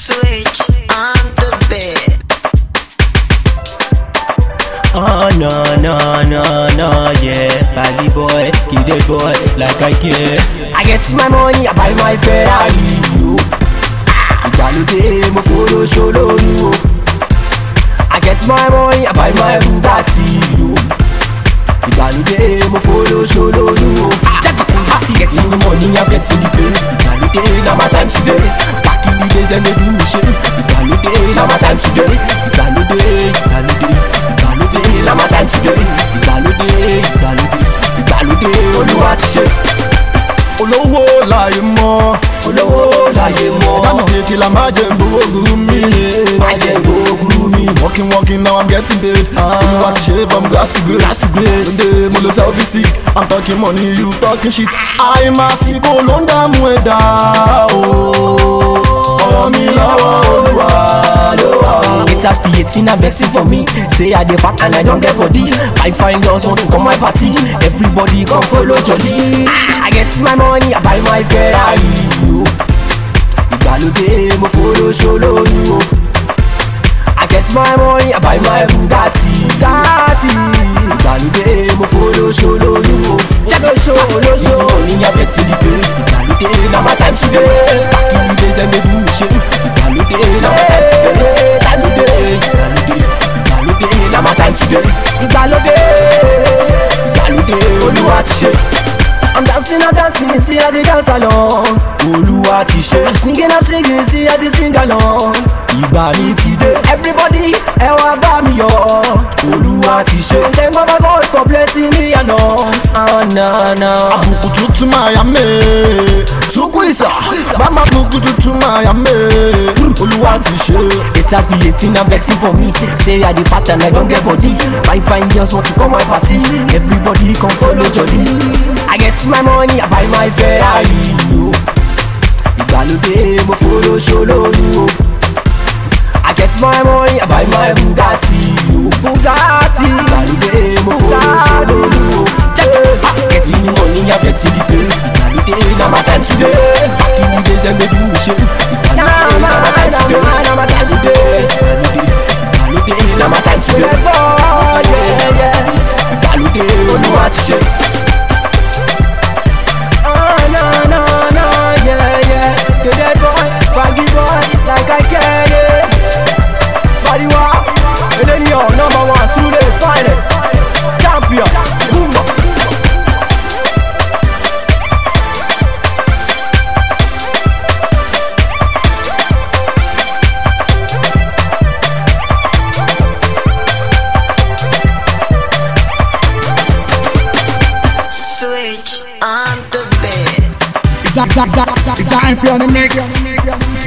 Switch on the bed. Oh no, yeah. Body boy, kid the boy, like I care. I get my money, I buy my Ferrari. Ìgbàlódé mo follow show lóru o. I get my money, I buy my Bugatti o. Ìgbàlódé mo follow show lóru o. Getting the money, I'm getting the pay. Ìgbàlódé na my time today. Back in the days, then they do me shit. Ìgbàlódé na my time today. Ìgbàlódé na my time today. Ìgbàlódé Olúwa ti ṣe. Olówó láyé mọ́, Olówó láyé mọ́. Dami kéèké la máa jẹ gbowó guru mi. Máa jẹ gbowó guru mi. Working now I'm getting paid. Olúwa ti ṣe from grass to grace. Lóde mo lo selfie stick, I'm talking money, you talking shit. Àìmásìkò ló ń dààmú ẹ̀dá o. Ọ̀rọ̀ mi lọ́wọ́ Olúwa ló wà. It has been 18 and vexing for me. Say I dey fat and I don't get body. Fine girls want to come my party. Everybody come follow jolly. I get my money, I buy my Ferrari o. Ìgbàlódé mo follow show lóru o. I get my money, I buy my Bugatti. Ìgbàlódé mo follow show lóru o. Olóṣó money I'm getting the pay. Ìgbàlódé na my time today. Back in the days dem dey do me shit. Ìgbàlódé na my time today. Ìgbàlódé na my time today. Ìgbàlódé Olúwa ti ṣe. I'm dancing, see how they dance along. Olúwa ti ṣe. I'm singing, see how they sing along. Ìgbà mi ti dé. Everybody, ẹ wá bá mi yọ̀. Olúwa ti ṣe. Thank God for blessing me along. Na. Àbùkù tuntun máa yà mí. Tukú ìsà, bàmà àbùkù tuntun máa yà mí. Olúwa ti ṣe. It has been 18 and vexing for me. Say I dey fat and I don't get body. Fine girls want to come my party. Everybody come follow jolly. I get my money, I buy my Ferrari o. Ìgbàlódé mo follow show lóru o. I get my money, I buy my Bugatti o. Ìgbàlódé mo follow show lóru o. Getting the money, I'm getting the pay. Ìgbàlódé na my time today. Back in the days, dem dey do me shit. Ìgbàlódé na my time today. Ìgbàlódé na my time today. Ìgbàlódé Olúwa ti ṣe. Dead boy, baggy boy, like I can it. Body walk, and then yo, number one, Sude finest, champion, boomba. Switch on the bed. It's a MP on the mix.